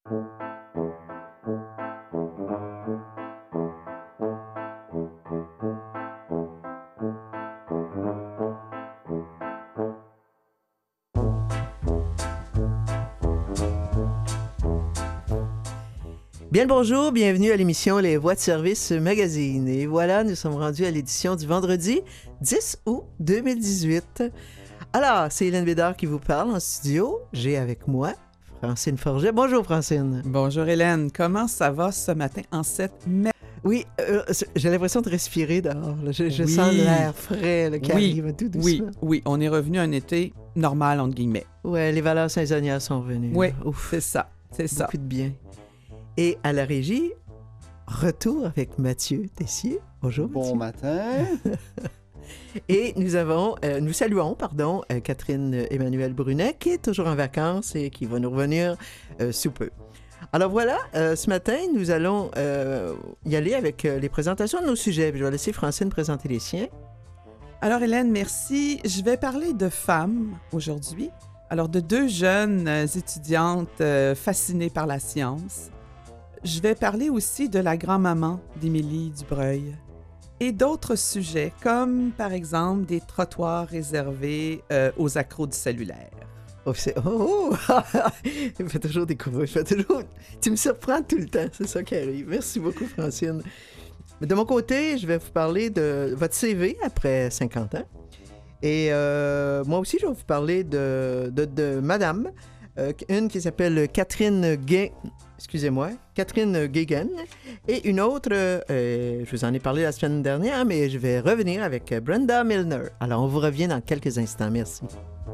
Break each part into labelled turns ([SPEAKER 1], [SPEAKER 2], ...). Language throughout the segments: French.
[SPEAKER 1] Bien le bonjour, bienvenue à l'émission Les Voix de service magazine. Et voilà, nous sommes rendus à l'édition du vendredi 10 août 2018. Alors, c'est Hélène Bédard qui vous parle en studio. J'ai avec moi Francine Forget. Bonjour Francine.
[SPEAKER 2] Bonjour Hélène, comment ça va ce matin en cette mer?
[SPEAKER 1] Oui, j'ai l'impression de respirer dehors. Là. Je sens l'air frais là, qui arrive tout doucement.
[SPEAKER 2] Oui, on est revenu à un été normal, entre guillemets.
[SPEAKER 1] Oui, les valeurs saisonnières sont venues.
[SPEAKER 2] Oui,
[SPEAKER 1] Ouf,
[SPEAKER 2] c'est ça.
[SPEAKER 1] Beaucoup de bien. Et à la régie, retour avec Mathieu Tessier. Bonjour Mathieu.
[SPEAKER 3] Bon matin.
[SPEAKER 1] Et nous saluons Catherine Emmanuelle Brunet, qui est toujours en vacances et qui va nous revenir sous peu. Alors voilà, ce matin, nous allons y aller avec les présentations de nos sujets. Je vais laisser Francine présenter les siens.
[SPEAKER 2] Alors Hélène, merci. Je vais parler de femmes aujourd'hui. Alors de deux jeunes étudiantes fascinées par la science. Je vais parler aussi de la grand-maman d'Émilie Dubreuil et d'autres sujets, comme par exemple des trottoirs réservés aux accros du cellulaire.
[SPEAKER 1] Il fait toujours découvrir, tu me surprends tout le temps, c'est ça qui arrive. Merci beaucoup, Francine. De mon côté, je vais vous parler de votre CV après 50 ans. Et moi aussi, je vais vous parler de madame, une qui s'appelle Catherine Guéguen, et une autre, je vous en ai parlé la semaine dernière, mais je vais revenir avec Brenda Milner. Alors, on vous revient dans quelques instants. Merci.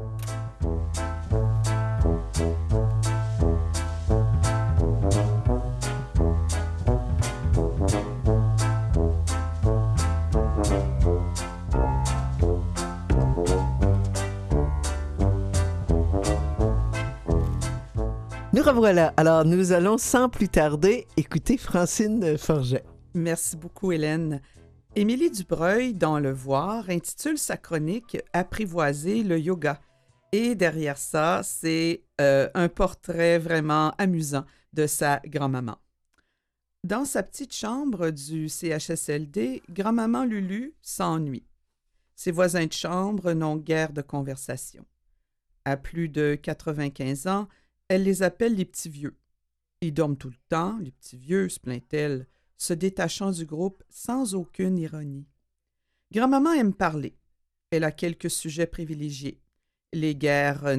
[SPEAKER 1] Nous revoilà. Alors, nous allons sans plus tarder écouter Francine Forget.
[SPEAKER 2] Merci beaucoup, Hélène. Émilie Dubreuil, dans Le Voir, intitule sa chronique « Apprivoiser le yoga ». Et derrière ça, c'est un portrait vraiment amusant de sa grand-maman. Dans sa petite chambre du CHSLD, grand-maman Lulu s'ennuie. Ses voisins de chambre n'ont guère de conversation. À plus de 95 ans, elle les appelle les petits vieux. Ils dorment tout le temps, les petits vieux, se plaint-elle, se détachant du groupe sans aucune ironie. Grand-maman aime parler. Elle a quelques sujets privilégiés. Les guerres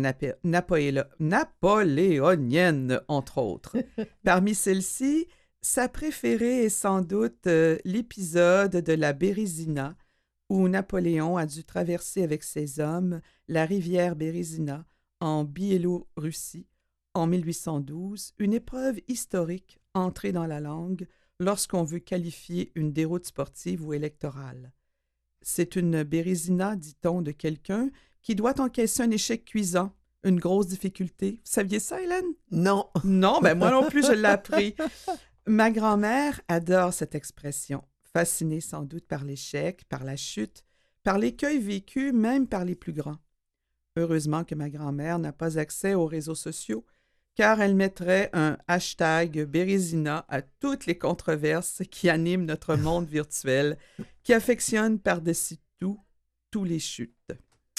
[SPEAKER 2] napoléoniennes, entre autres. Parmi celles-ci, sa préférée est sans doute l'épisode de la Bérésina, où Napoléon a dû traverser avec ses hommes la rivière Bérésina en Biélorussie, en 1812, une épreuve historique entrée dans la langue lorsqu'on veut qualifier une déroute sportive ou électorale. C'est une bérésina, dit-on, de quelqu'un qui doit encaisser un échec cuisant, une grosse difficulté. Vous saviez ça, Hélène?
[SPEAKER 1] Non.
[SPEAKER 2] Non, ben moi non plus, je l'ai appris. Ma grand-mère adore cette expression, fascinée sans doute par l'échec, par la chute, par l'écueil vécu, même par les plus grands. Heureusement que ma grand-mère n'a pas accès aux réseaux sociaux, car elle mettrait un hashtag Bérésina à toutes les controverses qui animent notre monde virtuel, qui affectionne par-dessus tout tous les chutes.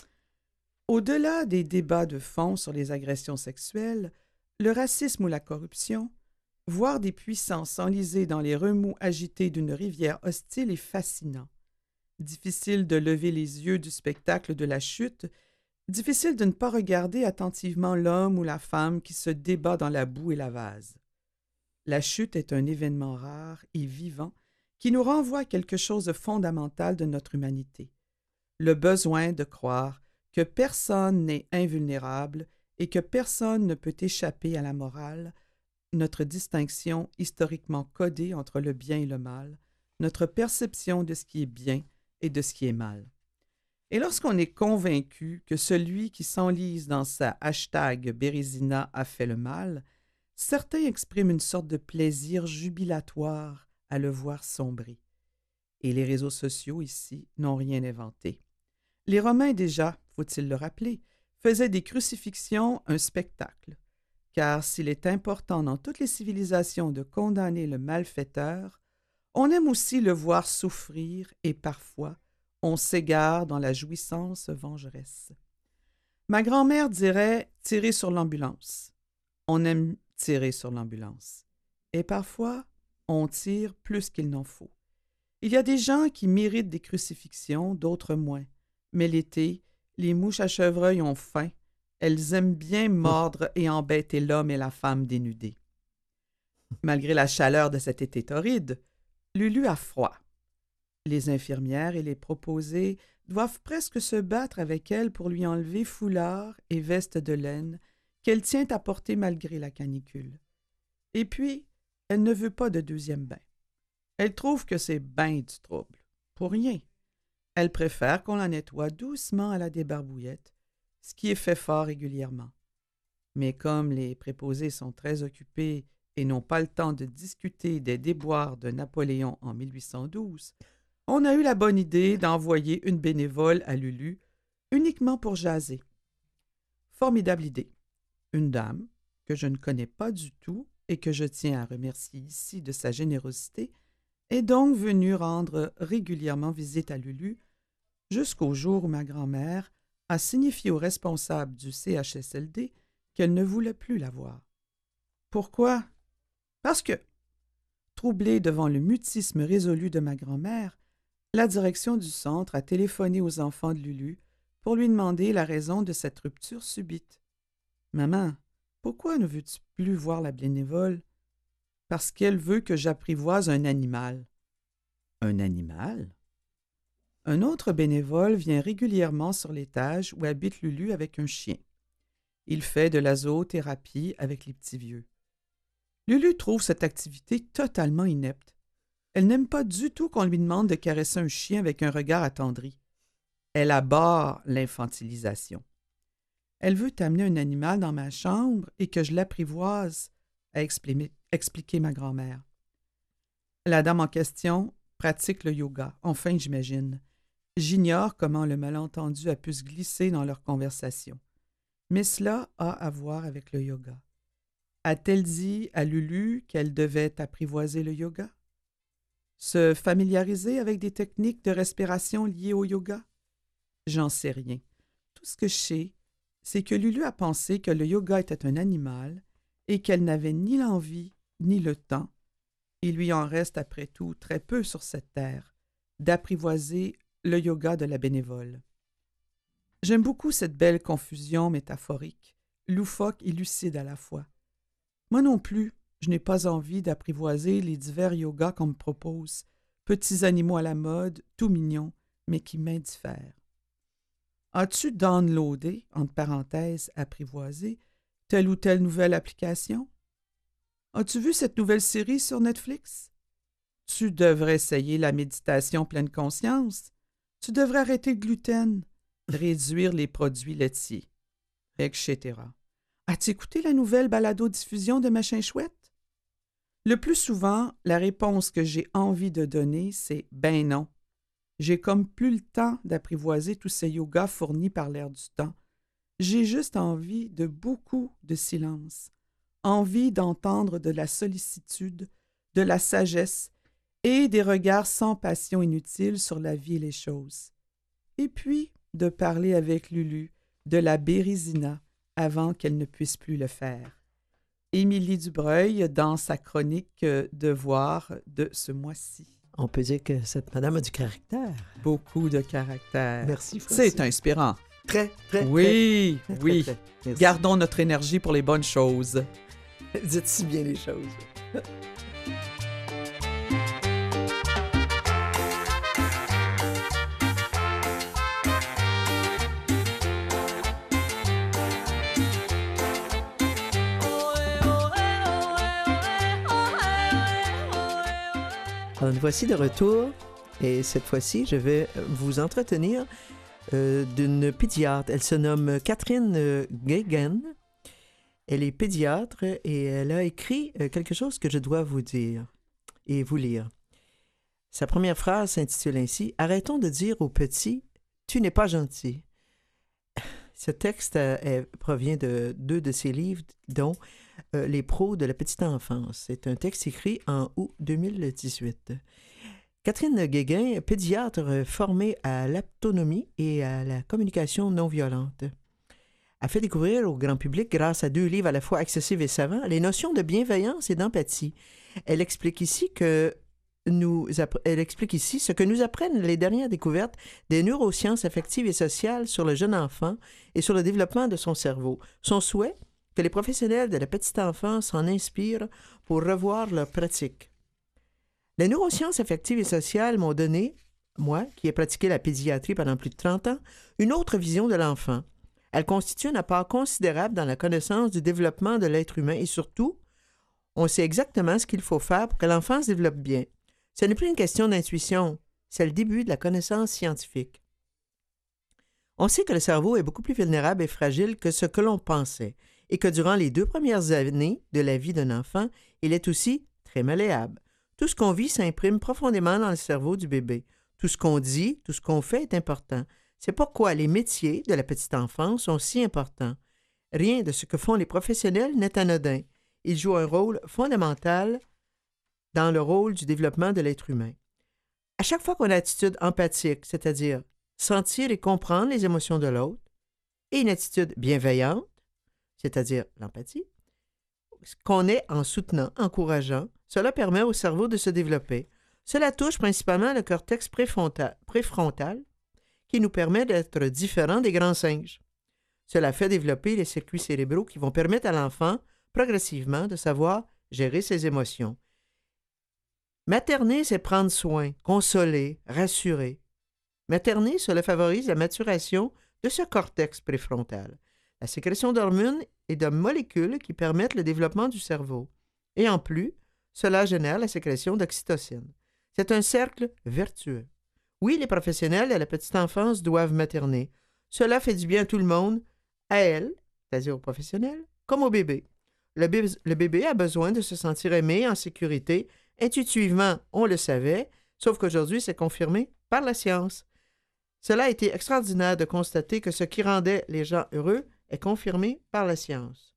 [SPEAKER 2] Au-delà des débats de fond sur les agressions sexuelles, le racisme ou la corruption, voir des puissants s'enliser dans les remous agités d'une rivière hostile est fascinant. Difficile de lever les yeux du spectacle de la chute, difficile de ne pas regarder attentivement l'homme ou la femme qui se débat dans la boue et la vase. La chute est un événement rare et vivant qui nous renvoie à quelque chose de fondamental de notre humanité. Le besoin de croire que personne n'est invulnérable et que personne ne peut échapper à la morale, notre distinction historiquement codée entre le bien et le mal, notre perception de ce qui est bien et de ce qui est mal. Et lorsqu'on est convaincu que celui qui s'enlise dans sa hashtag Bérésina a fait le mal, certains expriment une sorte de plaisir jubilatoire à le voir sombrer. Et les réseaux sociaux, ici, n'ont rien inventé. Les Romains déjà, faut-il le rappeler, faisaient des crucifixions un spectacle. car s'il est important dans toutes les civilisations de condamner le malfaiteur, on aime aussi le voir souffrir et parfois on s'égare dans la jouissance vengeresse. Ma grand-mère dirait « tirer sur l'ambulance ». On aime tirer sur l'ambulance. Et parfois, on tire plus qu'il n'en faut. Il y a des gens qui méritent des crucifixions, d'autres moins. Mais l'été, les mouches à chevreuil ont faim. Elles aiment bien mordre et embêter l'homme et la femme dénudés. Malgré la chaleur de cet été torride, Lulu a froid. Les infirmières et les proposées doivent presque se battre avec elle pour lui enlever foulard et veste de laine qu'elle tient à porter malgré la canicule. Et puis, elle ne veut pas de deuxième bain. Elle trouve que c'est ben du trouble. Pour rien. Elle préfère qu'on la nettoie doucement à la débarbouillette, ce qui est fait fort régulièrement. Mais comme les préposés sont très occupés et n'ont pas le temps de discuter des déboires de Napoléon en 1812, on a eu la bonne idée d'envoyer une bénévole à Lulu uniquement pour jaser. Formidable idée. Une dame, que je ne connais pas du tout et que je tiens à remercier ici de sa générosité, est donc venue rendre régulièrement visite à Lulu jusqu'au jour où ma grand-mère a signifié aux responsables du CHSLD qu'elle ne voulait plus la voir. Pourquoi? Parce que, troublée devant le mutisme résolu de ma grand-mère, la direction du centre a téléphoné aux enfants de Lulu pour lui demander la raison de cette rupture subite. « Maman, pourquoi ne veux-tu plus voir la bénévole? »« Parce qu'elle veut que j'apprivoise un animal. »« Un animal? » Un autre bénévole vient régulièrement sur l'étage où habite Lulu avec un chien. Il fait de la zoothérapie avec les petits vieux. Lulu trouve cette activité totalement inepte. Elle n'aime pas du tout qu'on lui demande de caresser un chien avec un regard attendri. Elle abhorre l'infantilisation. Elle veut amener un animal dans ma chambre et que je l'apprivoise, a expliqué ma grand-mère. La dame en question pratique le yoga, enfin j'imagine. J'ignore comment le malentendu a pu se glisser dans leur conversation. Mais cela a à voir avec le yoga. A-t-elle dit à Lulu qu'elle devait apprivoiser le yoga? Se familiariser avec des techniques de respiration liées au yoga? J'en sais rien. Tout ce que je sais, c'est que Lulu a pensé que le yoga était un animal et qu'elle n'avait ni l'envie ni le temps, il lui en reste après tout très peu sur cette terre, d'apprivoiser le yoga de la bénévole. J'aime beaucoup cette belle confusion métaphorique, loufoque et lucide à la fois. Moi non plus, je n'ai pas envie d'apprivoiser les divers yogas qu'on me propose, petits animaux à la mode, tout mignons, mais qui m'indiffèrent. As-tu downloadé, entre parenthèses, apprivoisé, telle ou telle nouvelle application? As-tu vu cette nouvelle série sur Netflix? Tu devrais essayer la méditation pleine conscience. Tu devrais arrêter le gluten, réduire les produits laitiers, etc. As-tu écouté la nouvelle balado-diffusion de Machin Chouette? Le plus souvent, la réponse que j'ai envie de donner, c'est « ben non ». J'ai comme plus le temps d'apprivoiser tous ces yogas fournis par l'air du temps. J'ai juste envie de beaucoup de silence, envie d'entendre de la sollicitude, de la sagesse et des regards sans passion inutile sur la vie et les choses. Et puis, de parler avec Lulu de la Bérésina avant qu'elle ne puisse plus le faire. Émilie Dubreuil dans sa chronique Devoir de ce mois-ci.
[SPEAKER 1] On peut dire que cette madame a du caractère.
[SPEAKER 2] Beaucoup de caractère.
[SPEAKER 1] Merci, Francine.
[SPEAKER 2] C'est inspirant.
[SPEAKER 1] Très, très,
[SPEAKER 2] oui,
[SPEAKER 1] très, très,
[SPEAKER 2] oui.
[SPEAKER 1] très, très.
[SPEAKER 2] Gardons notre énergie pour les bonnes choses.
[SPEAKER 1] Dites si bien les choses. Alors, nous voici de retour et cette fois-ci, je vais vous entretenir d'une pédiatre. Elle se nomme Catherine Guéguen. Elle est pédiatre et elle a écrit quelque chose que je dois vous dire et vous lire. Sa première phrase s'intitule ainsi « Arrêtons de dire aux petits « Tu n'es pas gentil ». Ce texte provient de 2 de ses livres, dont Les pros de la petite enfance. C'est un texte écrit en août 2018. Catherine Guéguin, pédiatre formée à l'autonomie et à la communication non violente, a fait découvrir au grand public, grâce à 2 livres à la fois accessibles et savants, les notions de bienveillance et d'empathie. Elle explique ici ce que nous apprennent les dernières découvertes des neurosciences affectives et sociales sur le jeune enfant et sur le développement de son cerveau. Son souhait, que les professionnels de la petite enfance s'en inspirent pour revoir leurs pratiques. Les neurosciences affectives et sociales m'ont donné, moi, qui ai pratiqué la pédiatrie pendant plus de 30 ans, une autre vision de l'enfant. Elle constitue un apport considérable dans la connaissance du développement de l'être humain et surtout, on sait exactement ce qu'il faut faire pour que l'enfant se développe bien. Ce n'est plus une question d'intuition, c'est le début de la connaissance scientifique. On sait que le cerveau est beaucoup plus vulnérable et fragile que ce que l'on pensait et que durant les 2 premières années de la vie d'un enfant, il est aussi très malléable. Tout ce qu'on vit s'imprime profondément dans le cerveau du bébé. Tout ce qu'on dit, tout ce qu'on fait est important. C'est pourquoi les métiers de la petite enfance sont si importants. Rien de ce que font les professionnels n'est anodin. Ils jouent un rôle fondamental dans le rôle du développement de l'être humain. À chaque fois qu'on a une attitude empathique, c'est-à-dire sentir et comprendre les émotions de l'autre, et une attitude bienveillante, c'est-à-dire l'empathie, qu'on est en soutenant, encourageant, cela permet au cerveau de se développer. Cela touche principalement le cortex préfrontal, qui nous permet d'être différents des grands singes. Cela fait développer les circuits cérébraux qui vont permettre à l'enfant, progressivement, de savoir gérer ses émotions. Materner, c'est prendre soin, consoler, rassurer. Materner, cela favorise la maturation de ce cortex préfrontal, la sécrétion d'hormones et de molécules qui permettent le développement du cerveau. Et en plus, cela génère la sécrétion d'oxytocine. C'est un cercle vertueux. Oui, les professionnels de la petite enfance doivent materner. Cela fait du bien à tout le monde, à elle, c'est-à-dire aux professionnels, comme au bébé. Le bébé a besoin de se sentir aimé, en sécurité. Intuitivement, on le savait, sauf qu'aujourd'hui, c'est confirmé par la science. Cela a été extraordinaire de constater que ce qui rendait les gens heureux est confirmé par la science.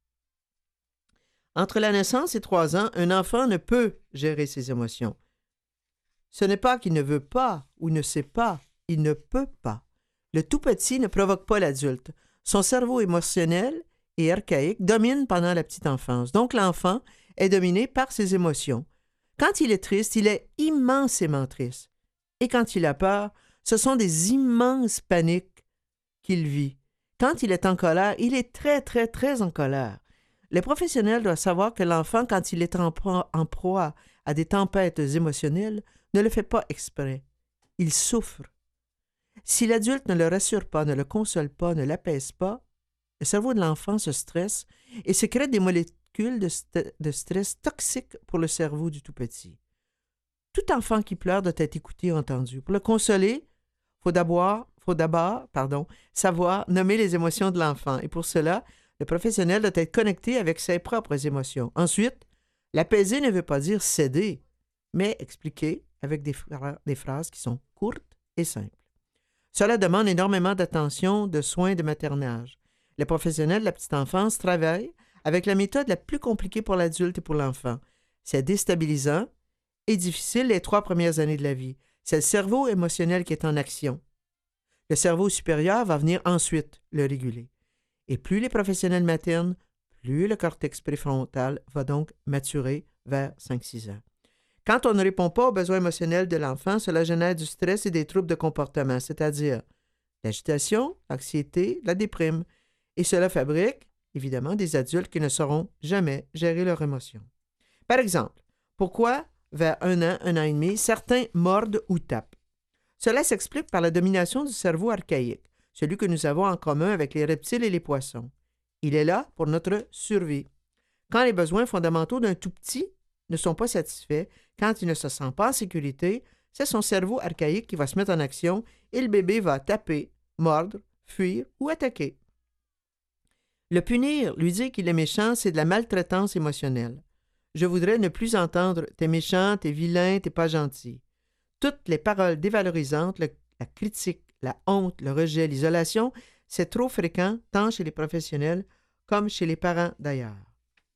[SPEAKER 1] Entre la naissance et 3 ans, un enfant ne peut gérer ses émotions. Ce n'est pas qu'il ne veut pas ou ne sait pas, il ne peut pas. Le tout-petit ne provoque pas l'adulte. Son cerveau émotionnel et archaïque domine pendant la petite enfance. Donc l'enfant est dominé par ses émotions. Quand il est triste, il est immensément triste. Et quand il a peur, ce sont des immenses paniques qu'il vit. Quand il est en colère, il est très, très, très en colère. Les professionnels doivent savoir que l'enfant, quand il est en proie à des tempêtes émotionnelles, ne le fait pas exprès. Il souffre. Si l'adulte ne le rassure pas, ne le console pas, ne l'apaise pas, le cerveau de l'enfant se stresse et sécrète des molécules de stress toxiques pour le cerveau du tout-petit. Tout enfant qui pleure doit être écouté et entendu. Pour le consoler, il faut d'abord savoir nommer les émotions de l'enfant. Et pour cela, le professionnel doit être connecté avec ses propres émotions. Ensuite, l'apaiser ne veut pas dire céder, mais expliquer avec des phrases qui sont courtes et simples. Cela demande énormément d'attention, de soins de maternage. Les professionnels de la petite enfance travaillent avec la méthode la plus compliquée pour l'adulte et pour l'enfant. C'est déstabilisant et difficile les 3 premières années de la vie. C'est le cerveau émotionnel qui est en action. Le cerveau supérieur va venir ensuite le réguler. Et plus les professionnels maternent, plus le cortex préfrontal va donc maturer vers 5-6 ans. Quand on ne répond pas aux besoins émotionnels de l'enfant, cela génère du stress et des troubles de comportement, c'est-à-dire l'agitation, l'anxiété, la déprime. Et cela fabrique, évidemment, des adultes qui ne sauront jamais gérer leurs émotions. Par exemple, pourquoi, vers 1 an et demi, certains mordent ou tapent? Cela s'explique par la domination du cerveau archaïque, celui que nous avons en commun avec les reptiles et les poissons. Il est là pour notre survie. Quand les besoins fondamentaux d'un tout-petit ne sont pas satisfaits, quand il ne se sent pas en sécurité, c'est son cerveau archaïque qui va se mettre en action et le bébé va taper, mordre, fuir ou attaquer. Le punir, lui dire qu'il est méchant, c'est de la maltraitance émotionnelle. Je voudrais ne plus entendre « t'es méchant, t'es vilain, t'es pas gentil ». Toutes les paroles dévalorisantes, la critique, la honte, le rejet, l'isolation, C'est trop fréquent, tant chez les professionnels comme chez les parents d'ailleurs.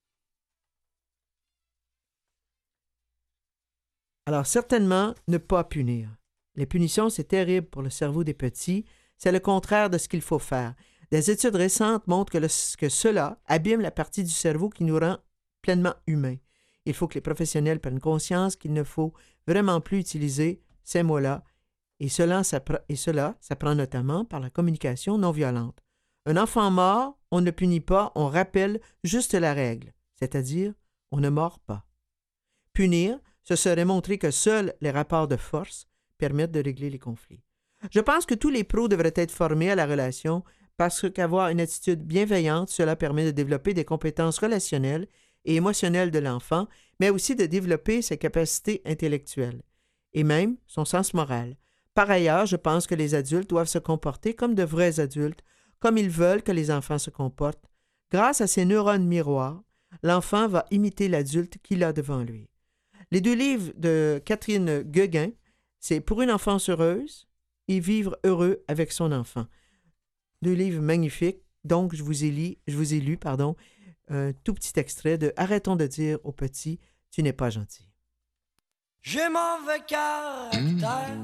[SPEAKER 1] Alors, certainement, ne pas punir. Les punitions, c'est terrible pour le cerveau des petits. C'est le contraire de ce qu'il faut faire. Des études récentes montrent que cela abîme la partie du cerveau qui nous rend pleinement humains. Il faut que les professionnels prennent conscience qu'il ne faut vraiment plus utiliser ces mots-là, et cela s'apprend notamment par la communication non violente. Un enfant mort, on ne le punit pas, on rappelle juste la règle, c'est-à-dire on ne mord pas. Punir, ce serait montrer que seuls les rapports de force permettent de régler les conflits. Je pense que tous les pros devraient être formés à la relation parce qu'avoir une attitude bienveillante, cela permet de développer des compétences relationnelles et émotionnelles de l'enfant, mais aussi de développer ses capacités intellectuelles et même son sens moral. Par ailleurs, je pense que les adultes doivent se comporter comme de vrais adultes, comme ils veulent que les enfants se comportent. Grâce à ces neurones miroirs, l'enfant va imiter l'adulte qu'il a devant lui. Les 2 livres de Catherine Gueguin, c'est « Pour une enfance heureuse » et « Vivre heureux avec son enfant ». 2 livres magnifiques. Donc, je vous ai lu un tout petit extrait de « Arrêtons de dire aux petits, tu n'es pas gentil ».
[SPEAKER 3] J'ai mauvais caractère,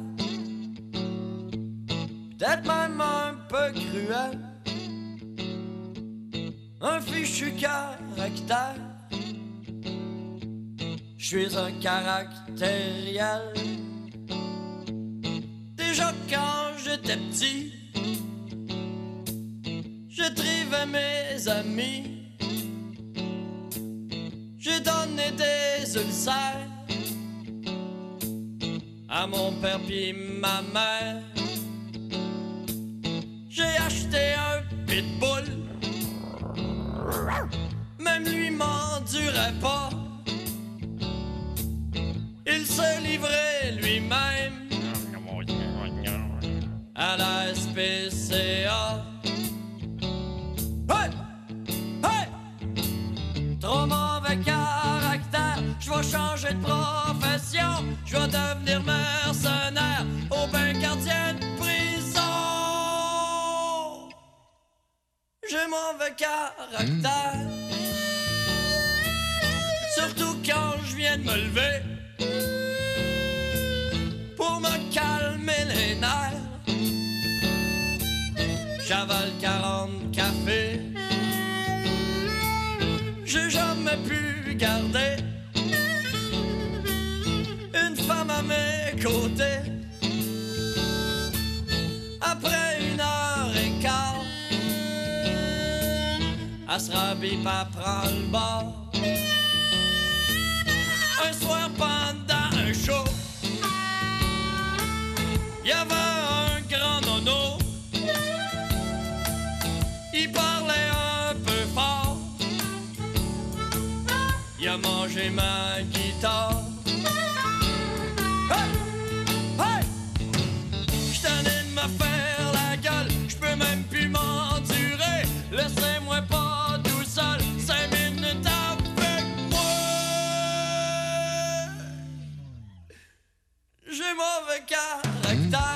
[SPEAKER 3] peut-être même un peu cruel, un fichu caractère. Je suis un caractériel. Déjà quand j'étais petit, je trivais mes amis. J'ai donné des ulcères à mon père pis ma mère. J'ai acheté un pitbull, même lui m'endurait pas. Il se livrait lui-même à la SPCA. Hey! Hey! Trop mauvais caractère, je vais changer de profession. Je vais devenir mercenaire au bain gardien de prison. J'ai mauvais caractère, surtout quand je viens de me lever. Pour me calmer les nerfs, j'avale 40 cafés. J'ai jamais pu garder une femme à mes côtés. Après 1h15, elle se rhabille pas prend le bord. Un soir pendant un show, il y avait un grand nono. Il parlait un peu fort. Il a mangé ma guitare. Hey! Hey! J'suis tanné de me faire la gueule. J'peux même plus m'endurer. Laissez-moi pas tout seul 5 minutes avec moi. J'ai mauvais caractère.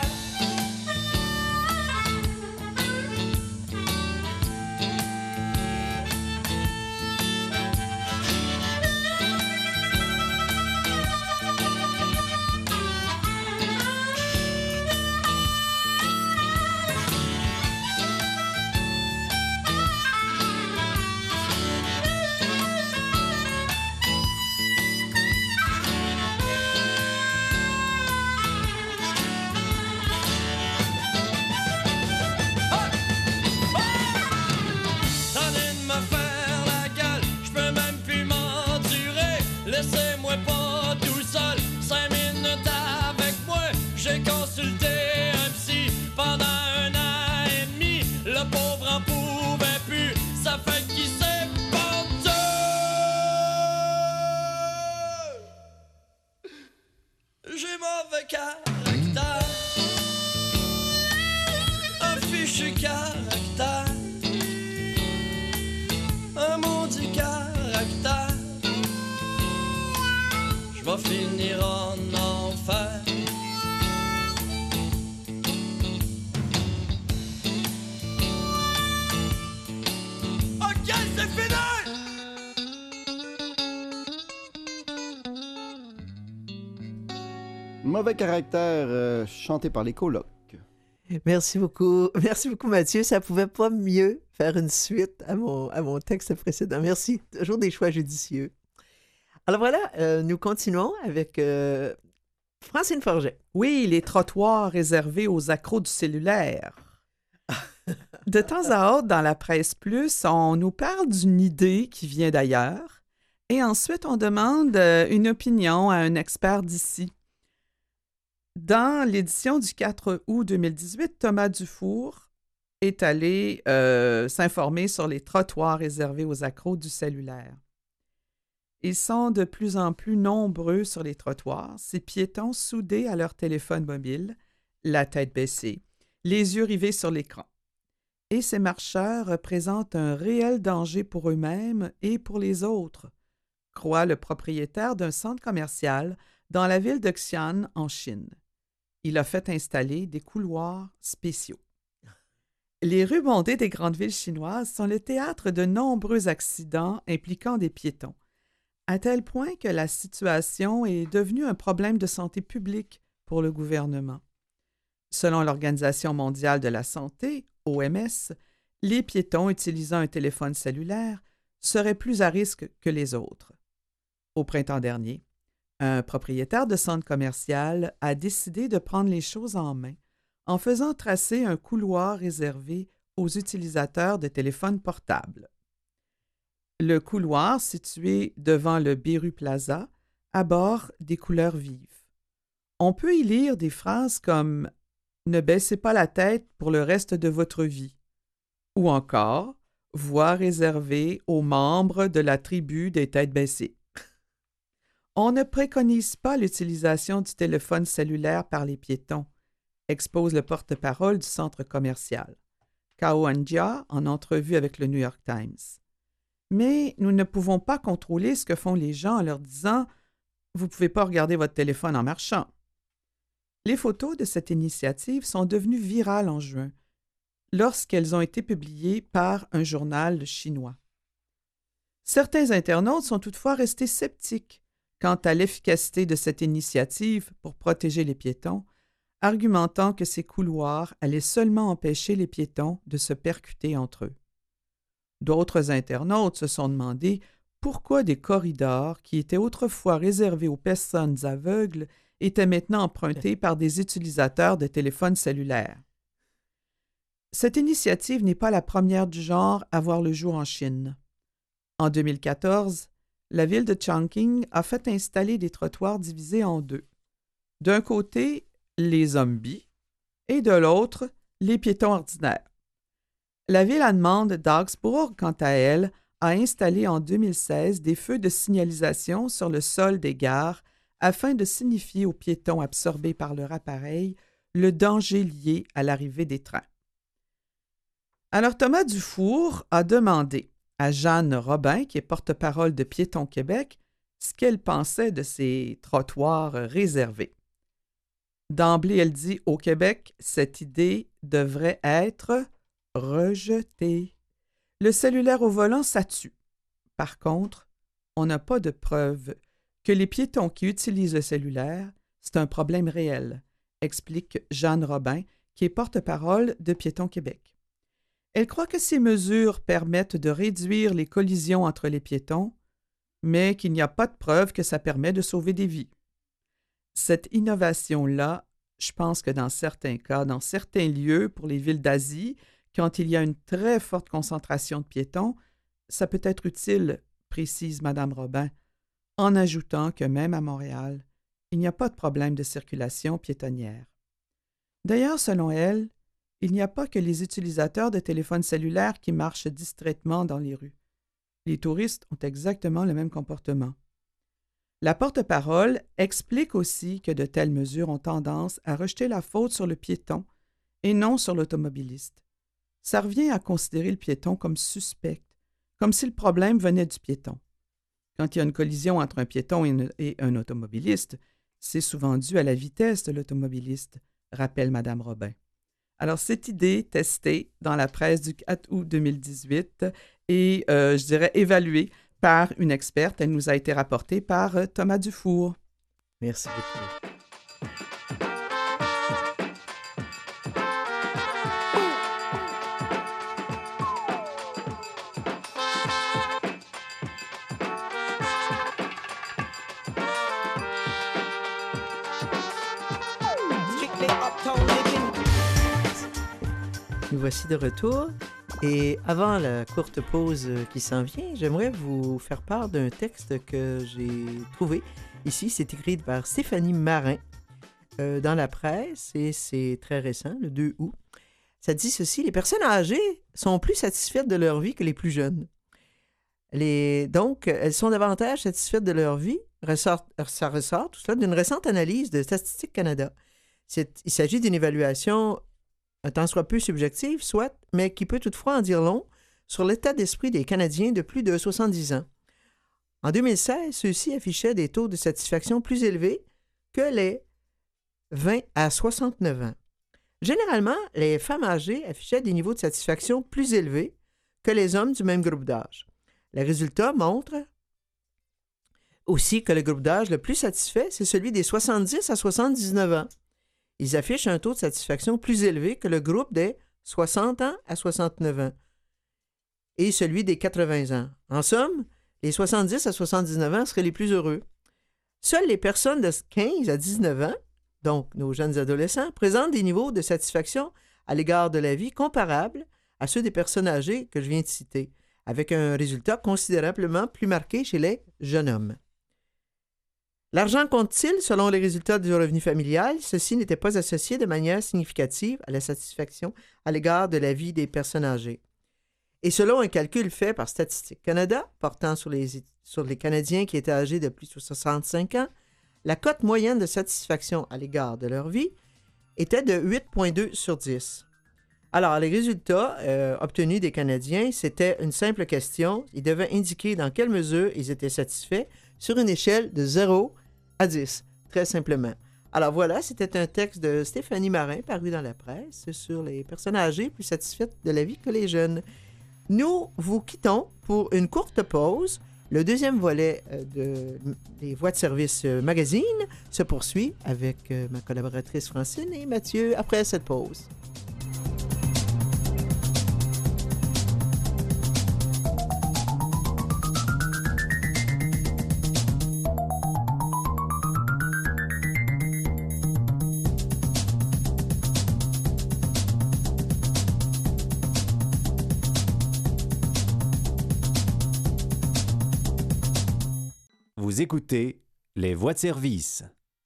[SPEAKER 3] Laissez-moi pas tout seul 5 minutes avec moi. J'ai consulté un psy pendant 1 an et demi. Le pauvre en pouvait plus, ça fait qu'il s'est pendu. J'ai mauvais caractère, un fichu caractère, un maudit caractère. Va finir en enfer.
[SPEAKER 4] Mauvais caractère, chanté par les colocs.
[SPEAKER 1] Merci beaucoup. Merci beaucoup, Mathieu. Ça pouvait pas mieux faire une suite à mon texte précédent. Merci. Toujours des choix judicieux. Alors voilà, nous continuons avec Francine Forget.
[SPEAKER 2] Oui, les trottoirs réservés aux accros du cellulaire. De temps à autre, dans la presse plus, on nous parle d'une idée qui vient d'ailleurs et ensuite on demande une opinion à un expert d'ici. Dans l'édition du 4 août 2018, Thomas Dufour est allé s'informer sur les trottoirs réservés aux accros du cellulaire. Ils sont de plus en plus nombreux sur les trottoirs, ces piétons soudés à leur téléphone mobile, la tête baissée, les yeux rivés sur l'écran. Et ces marcheurs représentent un réel danger pour eux-mêmes et pour les autres, croit le propriétaire d'un centre commercial dans la ville de Xi'an, en Chine. Il a fait installer des couloirs spéciaux. Les rues bondées des grandes villes chinoises sont le théâtre de nombreux accidents impliquant des piétons, à tel point que la situation est devenue un problème de santé publique pour le gouvernement. Selon l'Organisation mondiale de la santé, OMS, les piétons utilisant un téléphone cellulaire seraient plus à risque que les autres. Au printemps dernier, un propriétaire de centre commercial a décidé de prendre les choses en main en faisant tracer un couloir réservé aux utilisateurs de téléphones portables. Le couloir, situé devant le Beru Plaza, aborde des couleurs vives. On peut y lire des phrases comme « Ne baissez pas la tête pour le reste de votre vie » ou encore « Voie réservée aux membres de la tribu des têtes baissées ». On ne préconise pas l'utilisation du téléphone cellulaire par les piétons, expose le porte-parole du centre commercial, Cao Anjia, en entrevue avec le New York Times. Mais nous ne pouvons pas contrôler ce que font les gens en leur disant « Vous ne pouvez pas regarder votre téléphone en marchant ». Les photos de cette initiative sont devenues virales en juin, lorsqu'elles ont été publiées par un journal chinois. Certains internautes sont toutefois restés sceptiques quant à l'efficacité de cette initiative pour protéger les piétons, argumentant que ces couloirs allaient seulement empêcher les piétons de se percuter entre eux. D'autres internautes se sont demandé pourquoi des corridors qui étaient autrefois réservés aux personnes aveugles étaient maintenant empruntés par des utilisateurs de téléphones cellulaires. Cette initiative n'est pas la première du genre à voir le jour en Chine. En 2014, la ville de Chongqing a fait installer des trottoirs divisés en deux. D'un côté, les zombies et de l'autre, les piétons ordinaires. La ville allemande d'Augsbourg, quant à elle, a installé en 2016 des feux de signalisation sur le sol des gares afin de signifier aux piétons absorbés par leur appareil le danger lié à l'arrivée des trains. Alors Thomas Dufour a demandé à Jeanne Robin, qui est porte-parole de Piétons Québec, ce qu'elle pensait de ces trottoirs réservés. D'emblée, elle dit « Au Québec, cette idée devrait être rejetée. Le cellulaire au volant, ça tue. Par contre, on n'a pas de preuve que les piétons qui utilisent le cellulaire, c'est un problème réel », explique Jeanne Robin, qui est porte-parole de Piétons Québec. Elle croit que ces mesures permettent de réduire les collisions entre les piétons, mais qu'il n'y a pas de preuve que ça permet de sauver des vies. Cette innovation-là, je pense que dans certains cas, dans certains lieux pour les villes d'Asie, quand il y a une très forte concentration de piétons, ça peut être utile, précise Mme Robin, en ajoutant que même à Montréal, il n'y a pas de problème de circulation piétonnière. D'ailleurs, selon elle, il n'y a pas que les utilisateurs de téléphones cellulaires qui marchent distraitement dans les rues. Les touristes ont exactement le même comportement. La porte-parole explique aussi que de telles mesures ont tendance à rejeter la faute sur le piéton et non sur l'automobiliste. Ça revient à considérer le piéton comme suspect, comme si le problème venait du piéton. Quand il y a une collision entre un piéton et un automobiliste, c'est souvent dû à la vitesse de l'automobiliste, rappelle Mme Robin. Alors, cette idée testée dans la presse du 4 août 2018 et, je dirais, évaluée par une experte, elle nous a été rapportée par Thomas Dufour.
[SPEAKER 1] Merci beaucoup. Nous voici de retour. Et avant la courte pause qui s'en vient, j'aimerais vous faire part d'un texte que j'ai trouvé. Ici, c'est écrit par Stéphanie Marin dans la presse et c'est très récent, le 2 août. Ça dit ceci: les personnes âgées sont plus satisfaites de leur vie que les plus jeunes. Donc, elles sont davantage satisfaites de leur vie. Ça ressort tout cela d'une récente analyse de Statistique Canada. Il s'agit d'une évaluation un tant soit peu subjective, soit, mais qui peut toutefois en dire long sur l'état d'esprit des Canadiens de plus de 70 ans. En 2016, ceux-ci affichaient des taux de satisfaction plus élevés que les 20 à 69 ans. Généralement, les femmes âgées affichaient des niveaux de satisfaction plus élevés que les hommes du même groupe d'âge. Les résultats montrent aussi que le groupe d'âge le plus satisfait, c'est celui des 70 à 79 ans. Ils affichent un taux de satisfaction plus élevé que le groupe des 60 ans à 69 ans et celui des 80 ans. En somme, les 70 à 79 ans seraient les plus heureux. Seules les personnes de 15 à 19 ans, donc nos jeunes adolescents, présentent des niveaux de satisfaction à l'égard de la vie comparables à ceux des personnes âgées que je viens de citer, avec un résultat considérablement plus marqué chez les jeunes hommes. L'argent compte-t-il selon les résultats du revenu familial? Ceci n'était pas associé de manière significative à la satisfaction à l'égard de la vie des personnes âgées. Et selon un calcul fait par Statistique Canada, portant sur les Canadiens qui étaient âgés de plus de 65 ans, la cote moyenne de satisfaction à l'égard de leur vie était de 8,2 sur 10. Alors, les résultats obtenus des Canadiens, c'était une simple question. Ils devaient indiquer dans quelle mesure ils étaient satisfaits sur une échelle de 0 à 10, très simplement. Alors voilà, c'était un texte de Stéphanie Marin paru dans la presse sur les personnes âgées plus satisfaites de la vie que les jeunes. Nous vous quittons pour une courte pause. Le deuxième volet des Voix de service magazine se poursuit avec ma collaboratrice Francine et Mathieu après cette pause.
[SPEAKER 5] Vous écoutez les Voix de service.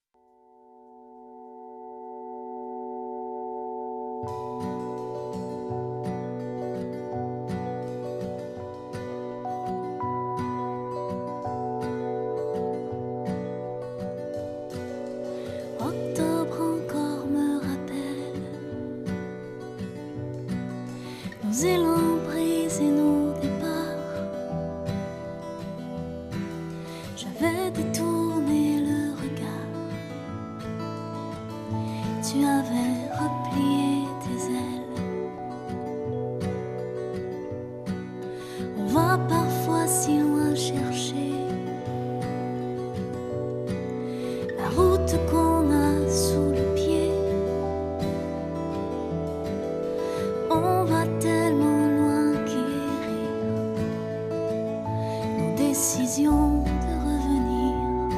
[SPEAKER 6] Octobre encore me rappelle nos élans brisés, nos départs. J'avais détourné le regard, tu avais replié tes ailes. On va parfois si loin chercher la route qu'on a sous le pied. On va tellement loin qu'écrire nos décisions de revenir.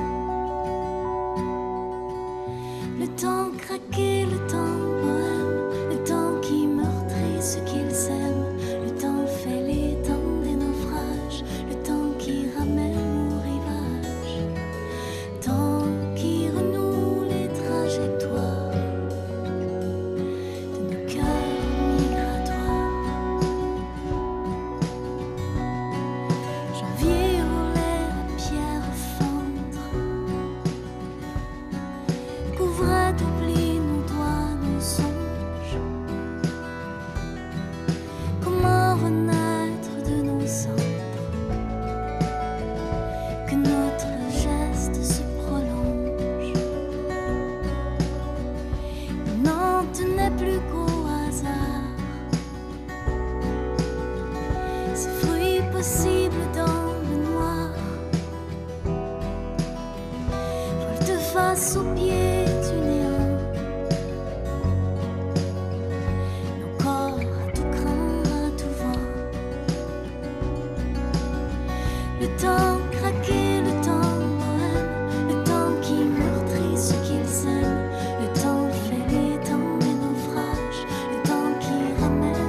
[SPEAKER 6] Le temps craqué, le temps bohème, le temps qui meurtrit ceux qu'ils aiment. Le temps fait les temps des naufrages, le temps qui ramène au rivage. Temps qui renoue les trajectoires de nos cœurs migratoires. Janvier roulait la pierre fendre, couvrait d'oubli nos doigts, nos songes. Comment renaître de nos cendres, que notre geste se prolonge. On n'en tenait plus qu'au hasard, ces fruits possibles dans le noir. Volte face au pied du néant, nos corps à tout craint, à tout vent. Le temps craqué, le temps bohème, le temps qui meurtrit ceux qu'ils aiment. Le temps fait les temps des naufrages, le temps qui ramène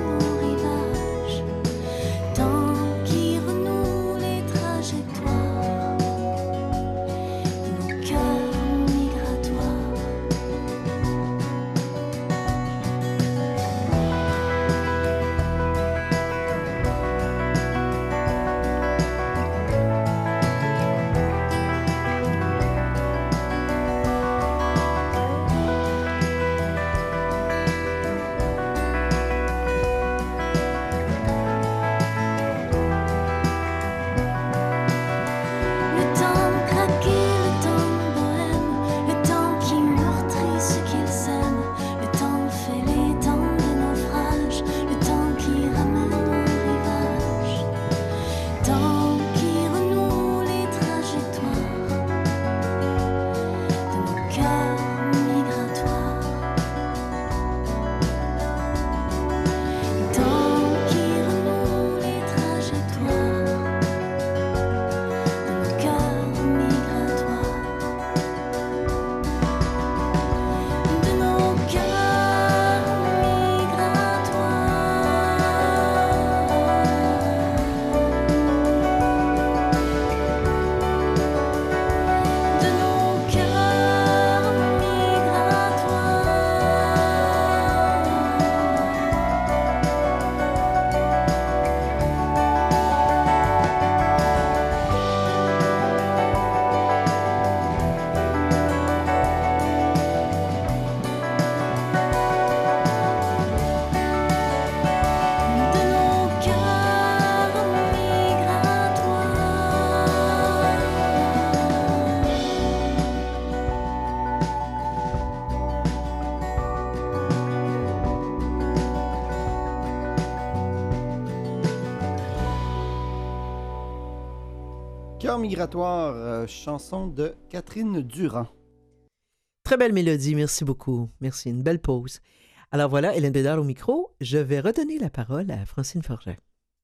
[SPEAKER 4] Chant migratoire, chanson de Catherine Durand.
[SPEAKER 1] Très belle mélodie, merci beaucoup. Merci, une belle pause. Alors voilà, Hélène Bédard au micro. Je vais redonner la parole à Francine Forget.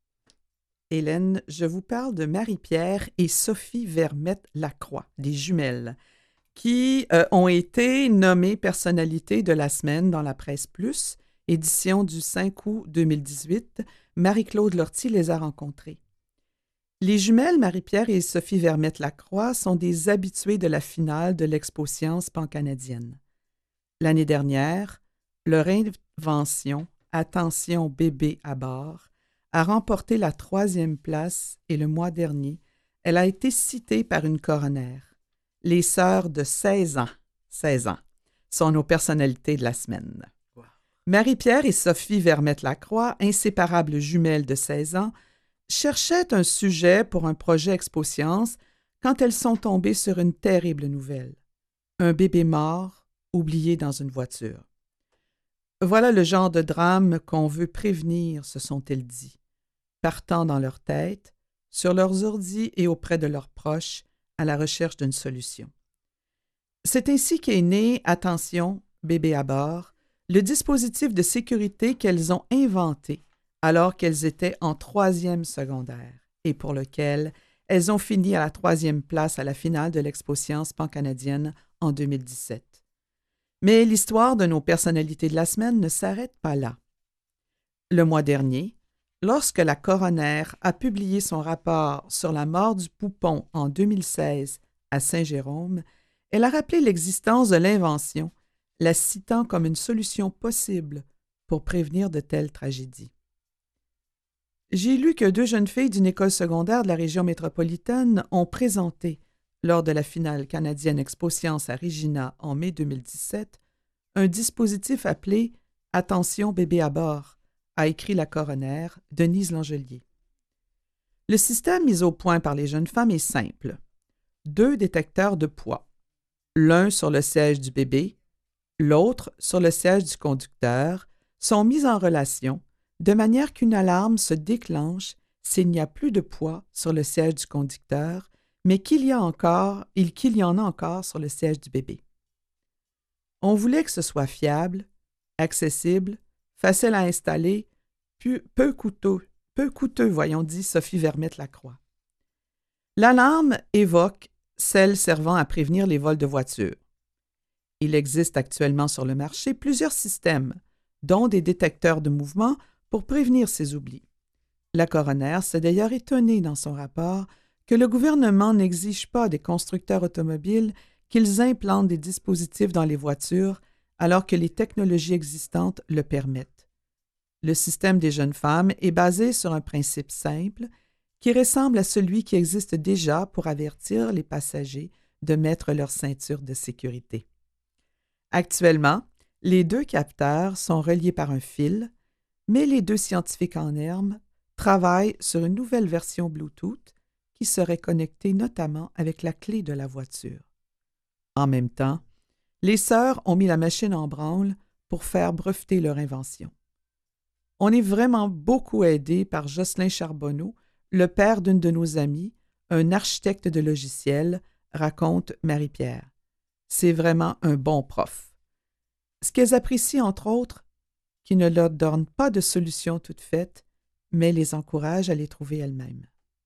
[SPEAKER 2] Hélène, je vous parle de Marie-Pierre et Sophie Vermette-Lacroix, des jumelles, qui ont été nommées personnalités de la semaine dans la Presse Plus, édition du 5 août 2018. Marie-Claude Lortie les a rencontrées. Les jumelles Marie-Pierre et Sophie Vermette-Lacroix sont des habitués de la finale de l'Expo Science pan-canadienne. L'année dernière, leur invention « Attention bébé à bord » a remporté la 3e place et le mois dernier, elle a été citée par une coroner. Les sœurs de 16 ans, sont nos personnalités de la semaine. Wow. Marie-Pierre et Sophie Vermette-Lacroix, inséparables jumelles de 16 ans, cherchaient un sujet pour un projet Expo Science quand elles sont tombées sur une terrible nouvelle. Un bébé mort, oublié dans une voiture. Voilà le genre de drame qu'on veut prévenir, se sont-elles dit, partant dans leur tête, sur leurs ordis et auprès de leurs proches, à la recherche d'une solution. C'est ainsi qu'est né, attention, bébé à bord, le dispositif de sécurité qu'elles ont inventé alors qu'elles étaient en 3e secondaire et pour lequel elles ont fini à la 3e place à la finale de l'Expo Science pan-canadienne en 2017. Mais l'histoire de nos personnalités de la semaine ne s'arrête pas là. Le mois dernier, lorsque la coroner a publié son rapport sur la mort du poupon en 2016 à Saint-Jérôme, elle a rappelé l'existence de l'invention, la citant comme une solution possible pour prévenir de telles tragédies. J'ai lu que 2 jeunes filles d'une école secondaire de la région métropolitaine ont présenté, lors de la finale canadienne Expo Science à Regina en mai 2017, un dispositif appelé « Attention bébé à bord », a écrit la coroner Denise Langelier. Le système mis au point par les jeunes femmes est simple. 2 détecteurs de poids, l'un sur le siège du bébé, l'autre sur le siège du conducteur, sont mis en relation de manière qu'une alarme se déclenche s'il n'y a plus de poids sur le siège du conducteur, mais qu'il y en a encore sur le siège du bébé. On voulait que ce soit fiable, accessible, facile à installer, peu coûteux, voyons, dit Sophie Vermette-Lacroix. L'alarme évoque celle servant à prévenir les vols de voitures. Il existe actuellement sur le marché plusieurs systèmes, dont des détecteurs de mouvement pour prévenir ces oublis. La coroner s'est d'ailleurs étonnée dans son rapport que le gouvernement n'exige pas des constructeurs automobiles qu'ils implantent des dispositifs dans les voitures alors que les technologies existantes le permettent. Le système des jeunes femmes est basé sur un principe simple qui ressemble à celui qui existe déjà pour avertir les passagers de mettre leur ceinture de sécurité. Actuellement, les 2 capteurs sont reliés par un fil, mais les 2 scientifiques en herbe travaillent sur une nouvelle version Bluetooth qui serait connectée notamment avec la clé de la voiture. En même temps, les sœurs ont mis la machine en branle pour faire breveter leur invention. On est vraiment beaucoup aidé par Jocelyn Charbonneau, le père d'une de nos amies, un architecte de logiciels, raconte Marie-Pierre. C'est vraiment un bon prof. Ce qu'elles apprécient, entre autres, qui ne leur donne pas de solution toute faite, mais les encourage à les trouver elles-mêmes.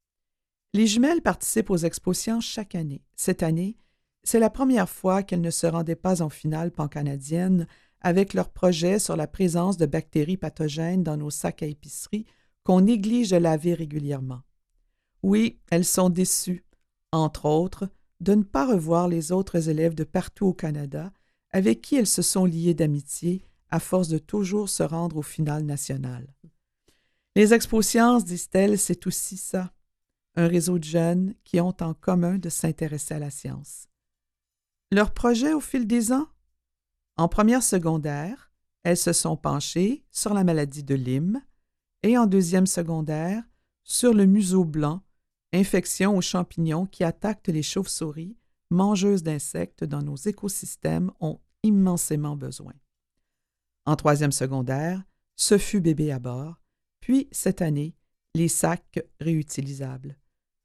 [SPEAKER 2] Les jumelles participent aux Expo Science chaque année. Cette année, c'est la première fois qu'elles ne se rendaient pas en finale pan-canadienne avec leur projet sur la présence de bactéries pathogènes dans nos sacs à épicerie qu'on néglige de laver régulièrement. Oui, elles sont déçues, entre autres, de ne pas revoir les autres élèves de partout au Canada avec qui elles se sont liées d'amitié à force de toujours se rendre au finale national. Les Expo Sciences, disent-elles, c'est aussi ça, un réseau de jeunes qui ont en commun de s'intéresser à la science. Leur projet au fil des ans? En première secondaire, elles se sont penchées sur la maladie de Lyme et en 2e secondaire, sur le museau blanc, infection aux champignons qui attaquent les chauves-souris, mangeuses d'insectes dont nos écosystèmes ont immensément besoin. En 3e secondaire, ce fut bébé à bord, puis cette année, les sacs réutilisables.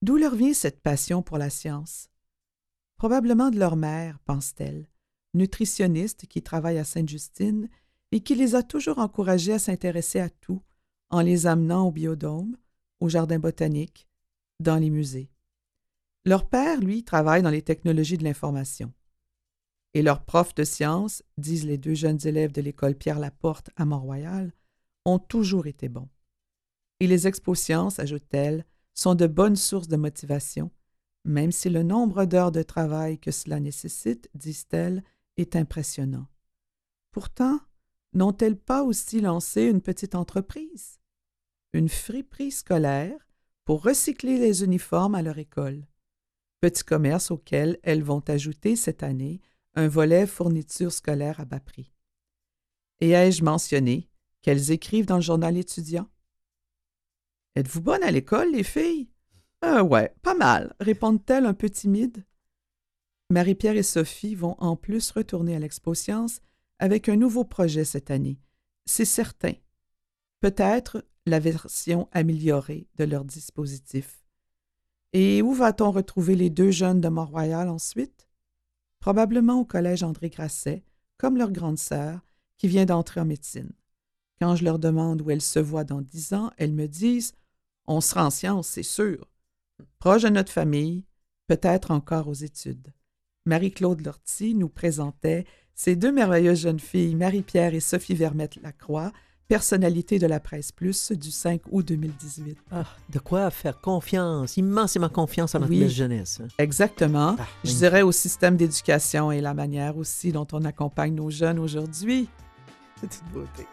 [SPEAKER 2] D'où leur vient cette passion pour la science? Probablement de leur mère, pense-t-elle, nutritionniste qui travaille à Sainte-Justine et qui les a toujours encouragés à s'intéresser à tout en les amenant au biodôme, au jardin botanique, dans les musées. Leur père, lui, travaille dans les technologies de l'information. Et leurs profs de sciences, disent les 2 jeunes élèves de l'école Pierre-Laporte à Mont-Royal, ont toujours été bons. Et les expos sciences, ajoute-t-elle, sont de bonnes sources de motivation, même si le nombre d'heures de travail que cela nécessite, disent-elles, est impressionnant. Pourtant, n'ont-elles pas aussi lancé une petite entreprise? Une friperie scolaire pour recycler les uniformes à leur école. Petit commerce auquel elles vont ajouter cette année un volet fourniture scolaire à bas prix. Et ai-je mentionné qu'elles écrivent dans le journal étudiant? « Êtes-vous bonnes à l'école, les filles? »« Ouais, pas mal, » répondent-elles un peu timides. Marie-Pierre et Sophie vont en plus retourner à l'Expo Sciences avec un nouveau projet cette année. C'est certain. Peut-être la version améliorée de leur dispositif. Et où va-t-on retrouver les 2 jeunes de Mont-Royal ensuite? Probablement au collège André Grasset, comme leur grande sœur, qui vient d'entrer en médecine. Quand je leur demande où elles se voient dans 10 ans, elles me disent « On sera en sciences, c'est sûr. Proche de notre famille, peut-être encore aux études. » Marie-Claude Lortie nous présentait ces 2 merveilleuses jeunes filles, Marie-Pierre et Sophie Vermette-Lacroix, personnalités de la Presse Plus du 5 août 2018.
[SPEAKER 1] Ah, de quoi faire confiance, immensément confiance à notre belle jeunesse. Hein?
[SPEAKER 2] Exactement. Je dirais au système d'éducation et la manière aussi dont on accompagne nos jeunes aujourd'hui.
[SPEAKER 1] C'est une beauté.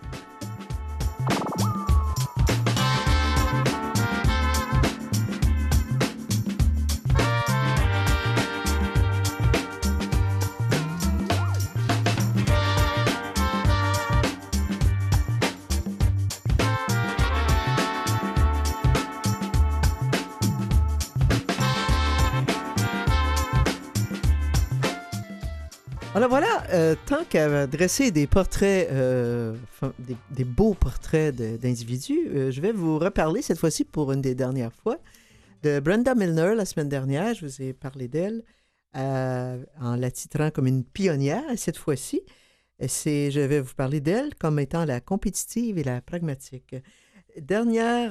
[SPEAKER 1] Alors voilà, tant qu'à dresser des portraits, des beaux portraits d'individus, je vais vous reparler cette fois-ci pour une des dernières fois de Brenda Milner la semaine dernière. Je vous ai parlé d'elle en la titrant comme une pionnière. Et cette fois-ci, je vais vous parler d'elle comme étant la compétitive et la pragmatique. Dernier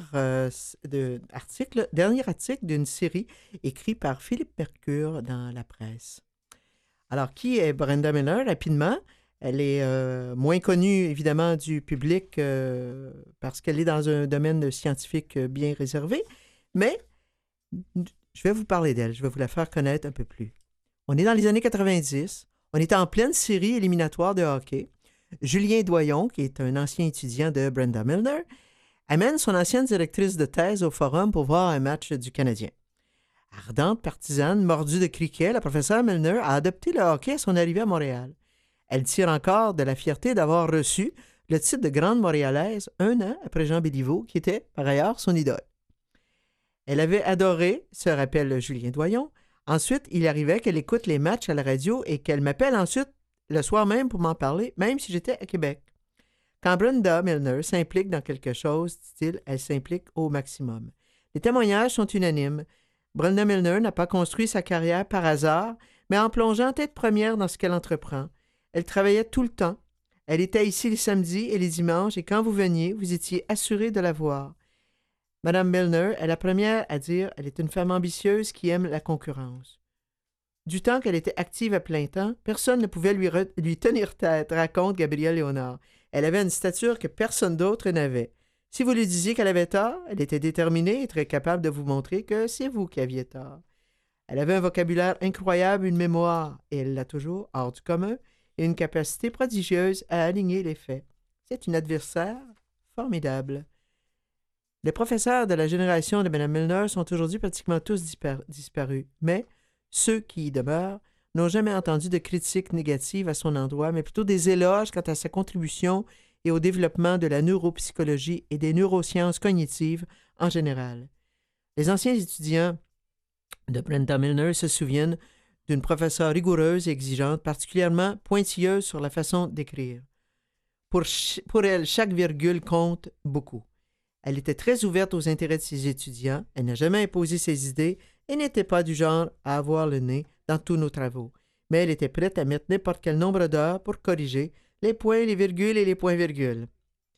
[SPEAKER 1] article d'une série écrite par Philippe Mercure dans la presse. Alors, qui est Brenda Milner? Rapidement, elle est moins connue, évidemment, du public parce qu'elle est dans un domaine scientifique bien réservé, mais je vais vous parler d'elle, je vais vous la faire connaître un peu plus. On est dans les années 90, on est en pleine série éliminatoire de hockey. Julien Doyon, qui est un ancien étudiant de Brenda Milner, amène son ancienne directrice de thèse au forum pour voir un match du Canadien. Ardente partisane, mordue de cricket, la professeure Milner a adopté le hockey à son arrivée à Montréal. Elle tire encore de la fierté d'avoir reçu le titre de Grande Montréalaise 1 an après Jean Béliveau, qui était par ailleurs son idole. Elle avait adoré, se rappelle Julien Doyon. Ensuite, il arrivait qu'elle écoute les matchs à la radio et qu'elle m'appelle ensuite le soir même pour m'en parler, même si j'étais à Québec. Quand Brenda Milner s'implique dans quelque chose, dit-il, elle s'implique au maximum. Les témoignages sont unanimes. Brenda Milner n'a pas construit sa carrière par hasard, mais en plongeant tête première dans ce qu'elle entreprend. Elle travaillait tout le temps. Elle était ici les samedis et les dimanches, et quand vous veniez, vous étiez assuré de la voir. Madame Milner est la première à dire qu'elle est une femme ambitieuse qui aime la concurrence. Du temps qu'elle était active à plein temps, personne ne pouvait lui tenir tête, raconte Gabrielle Léonard. Elle avait une stature que personne d'autre n'avait. Si vous lui disiez qu'elle avait tort, elle était déterminée et très capable de vous montrer que c'est vous qui aviez tort. Elle avait un vocabulaire incroyable, une mémoire, et elle l'a toujours, hors du commun, et une capacité prodigieuse à aligner les faits. C'est une adversaire formidable. Les professeurs de la génération de Mme Milner sont aujourd'hui pratiquement tous disparus, mais ceux qui y demeurent n'ont jamais entendu de critiques négatives à son endroit, mais plutôt des éloges quant à sa contribution et au développement de la neuropsychologie et des neurosciences cognitives en général. Les anciens étudiants de Brenda Milner se souviennent d'une professeure rigoureuse et exigeante, particulièrement pointilleuse sur la façon d'écrire. Pour elle, chaque virgule compte beaucoup. Elle était très ouverte aux intérêts de ses étudiants, elle n'a jamais imposé ses idées et n'était pas du genre à avoir le nez dans tous nos travaux. Mais elle était prête à mettre n'importe quel nombre d'heures pour corriger les points, les virgules et les points-virgules.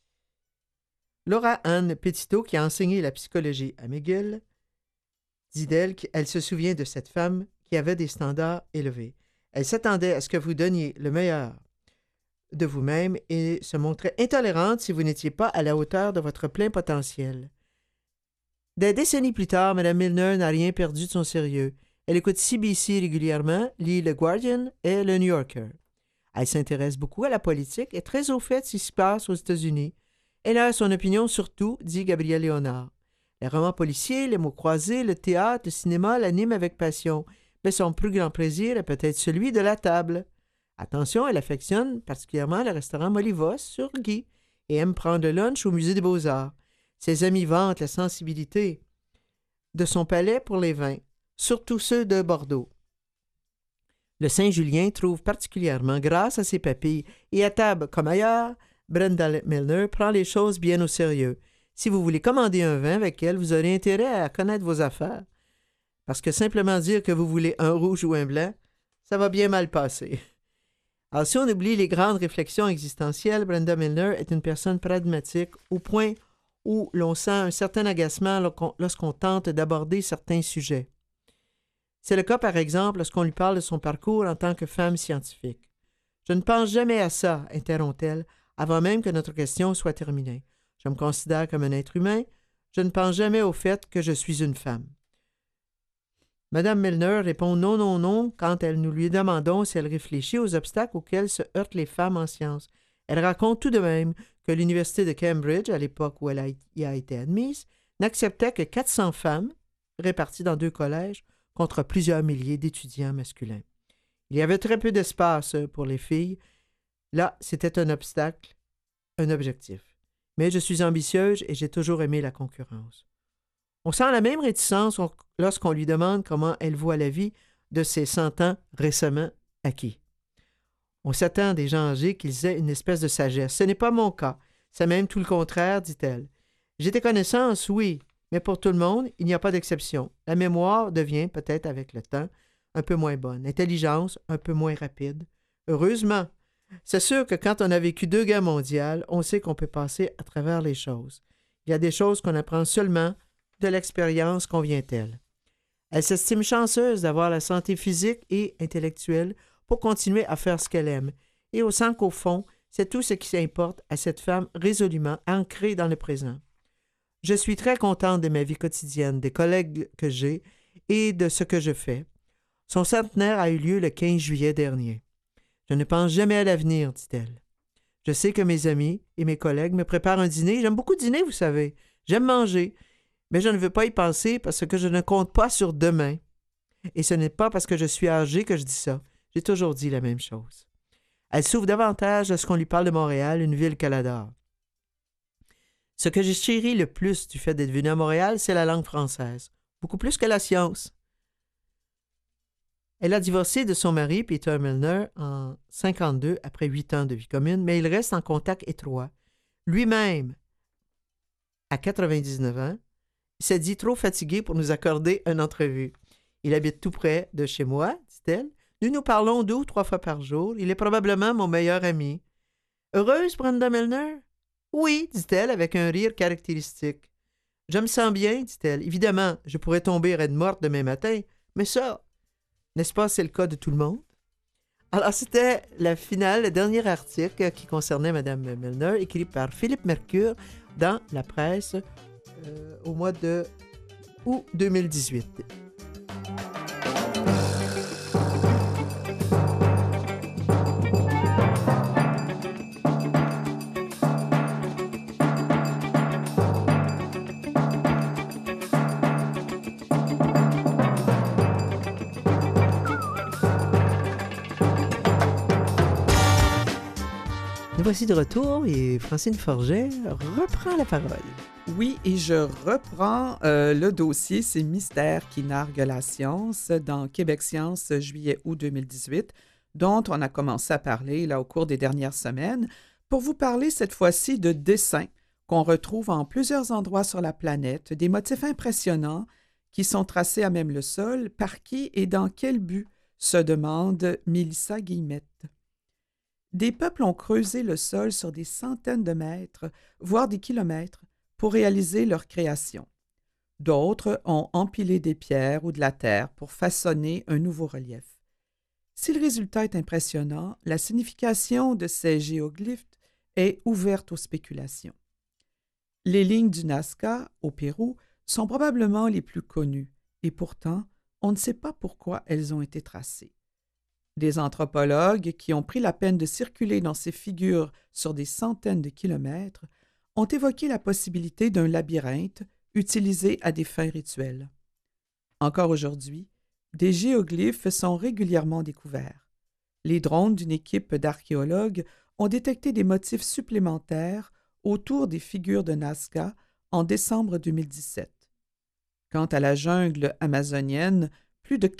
[SPEAKER 1] Laura Ann Petittot, qui a enseigné la psychologie à McGill, dit d'elle qu'elle se souvient de cette femme qui avait des standards élevés. Elle s'attendait à ce que vous donniez le meilleur de vous-même et se montrait intolérante si vous n'étiez pas à la hauteur de votre plein potentiel. Des décennies plus tard, Mme Milner n'a rien perdu de son sérieux. Elle écoute CBC régulièrement, lit le Guardian et le New Yorker. Elle s'intéresse beaucoup à la politique et est très au fait de ce qui se passe aux États-Unis. Elle a son opinion sur tout, dit Gabriel Léonard. Les romans policiers, les mots croisés, le théâtre, le cinéma l'animent avec passion, mais son plus grand plaisir est peut-être celui de la table. Attention, elle affectionne particulièrement le restaurant Molivos sur Guy et aime prendre le lunch au Musée des Beaux-Arts. Ses amis vantent la sensibilité de son palais pour les vins, surtout ceux de Bordeaux. Le Saint-Julien trouve particulièrement grâce à ses papilles et à table comme ailleurs, Brenda Milner prend les choses bien au sérieux. Si vous voulez commander un vin avec elle, vous aurez intérêt à connaître vos affaires. Parce que simplement dire que vous voulez un rouge ou un blanc, ça va bien mal passer. Alors, si on oublie les grandes réflexions existentielles, Brenda Milner est une personne pragmatique au point où l'on sent un certain agacement lorsqu'on tente d'aborder certains sujets. C'est le cas, par exemple, lorsqu'on lui parle de son parcours en tant que femme scientifique. « Je ne pense jamais à ça, interrompt-elle, avant même que notre question soit terminée. Je me considère comme un être humain. Je ne pense jamais au fait que je suis une femme. » Mme Milner répond non, non, non quand nous lui demandons si elle réfléchit aux obstacles auxquels se heurtent les femmes en sciences. Elle raconte tout de même que l'Université de Cambridge, à l'époque où elle y a été admise, n'acceptait que 400 femmes, réparties dans 2 collèges, contre plusieurs milliers d'étudiants masculins. Il y avait très peu d'espace pour les filles. Là, c'était un obstacle, un objectif. Mais je suis ambitieuse et j'ai toujours aimé la concurrence. On sent la même réticence lorsqu'on lui demande comment elle voit la vie de ses 100 ans récemment acquis. On s'attend des gens âgés qu'ils aient une espèce de sagesse. Ce n'est pas mon cas. C'est même tout le contraire, dit-elle. J'ai des connaissances, oui, mais pour tout le monde, il n'y a pas d'exception. La mémoire devient, peut-être avec le temps, un peu moins bonne. L'intelligence, un peu moins rapide. Heureusement. C'est sûr que quand on a vécu 2 guerres mondiales, on sait qu'on peut passer à travers les choses. Il y a des choses qu'on apprend seulement de l'expérience convient-elle. Elle s'estime chanceuse d'avoir la santé physique et intellectuelle pour continuer à faire ce qu'elle aime. Et on sent qu'au fond, c'est tout ce qui importe à cette femme résolument ancrée dans le présent. Je suis très contente de ma vie quotidienne, des collègues que j'ai et de ce que je fais. Son centenaire a eu lieu le 15 juillet dernier. Je ne pense jamais à l'avenir, dit-elle. Je sais que mes amis et mes collègues me préparent un dîner. J'aime beaucoup dîner, vous savez. J'aime manger. Mais je ne veux pas y penser parce que je ne compte pas sur demain. Et ce n'est pas parce que je suis âgée que je dis ça. J'ai toujours dit la même chose. Elle souffre davantage lorsqu'on lui parle de Montréal, une ville qu'elle adore. Ce que j'ai chéri le plus du fait d'être venue à Montréal, c'est la langue française. Beaucoup plus que la science. Elle a divorcé de son mari, Peter Milner, en 1952, après 8 ans de vie commune, mais il reste en contact étroit. Lui-même, à 99 ans, il s'est dit trop fatigué pour nous accorder une entrevue. Il habite tout près de chez moi, dit-elle. Nous nous parlons 2 ou 3 fois par jour. Il est probablement mon meilleur ami. Heureuse, Brenda Milner? Oui, dit-elle avec un rire caractéristique. Je me sens bien, dit-elle. Évidemment, je pourrais tomber raide morte demain matin, mais ça, n'est-ce pas, c'est le cas de tout le monde? Alors, c'était la finale, le dernier article qui concernait Mme Milner, écrit par Philippe Mercure dans la presse au mois de août 2018. Nous voici de retour et Francine Forget reprend la parole.
[SPEAKER 2] Oui, et je reprends le dossier, c'est Mystères qui narguent la science dans Québec Science, juillet-août 2018, dont on a commencé à parler là, au cours des dernières semaines, pour vous parler cette fois-ci de dessins qu'on retrouve en plusieurs endroits sur la planète, des motifs impressionnants qui sont tracés à même le sol. Par qui et dans quel but, se demande Mélissa Guillemette. Des peuples ont creusé le sol sur des centaines de mètres, voire des kilomètres, pour réaliser leur création. D'autres ont empilé des pierres ou de la terre pour façonner un nouveau relief. Si le résultat est impressionnant, la signification de ces géoglyphes est ouverte aux spéculations. Les lignes du Nazca, au Pérou, sont probablement les plus connues, et pourtant, on ne sait pas pourquoi elles ont été tracées. Des anthropologues qui ont pris la peine de circuler dans ces figures sur des centaines de kilomètres ont évoqué la possibilité d'un labyrinthe utilisé à des fins rituelles. Encore aujourd'hui, des géoglyphes sont régulièrement découverts. Les drones d'une équipe d'archéologues ont détecté des motifs supplémentaires autour des figures de Nazca en décembre 2017. Quant à la jungle amazonienne, plus de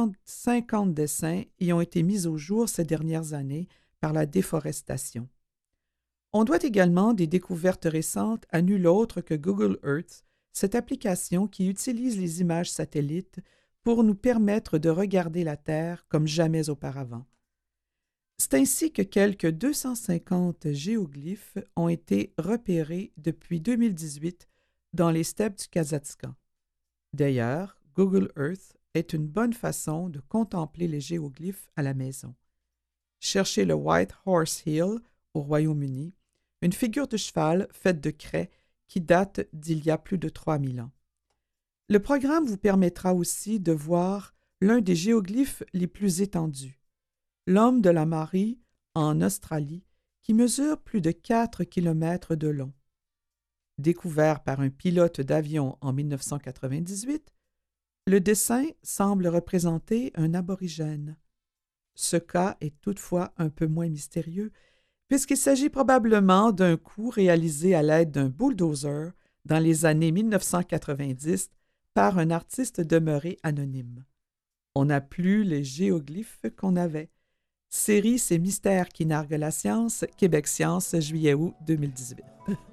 [SPEAKER 2] 450 dessins y ont été mis au jour ces dernières années par la déforestation. On doit également des découvertes récentes à nul autre que Google Earth, cette application qui utilise les images satellites pour nous permettre de regarder la Terre comme jamais auparavant. C'est ainsi que quelques 250 géoglyphes ont été repérés depuis 2018 dans les steppes du Kazakhstan. D'ailleurs, Google Earth est une bonne façon de contempler les géoglyphes à la maison. Cherchez le White Horse Hill au Royaume-Uni, une figure de cheval faite de craie qui date d'il y a plus de 3000 ans. Le programme vous permettra aussi de voir l'un des géoglyphes les plus étendus, l'homme de la Marie en Australie, qui mesure plus de 4 km de long. Découvert par un pilote d'avion en 1998, le dessin semble représenter un aborigène. Ce cas est toutefois un peu moins mystérieux, puisqu'il s'agit probablement d'un coup réalisé à l'aide d'un bulldozer dans les années 1990 par un artiste demeuré anonyme. On n'a plus les géoglyphes qu'on avait. Série Ces mystères qui narguent la science, Québec Science, juillet-août 2018.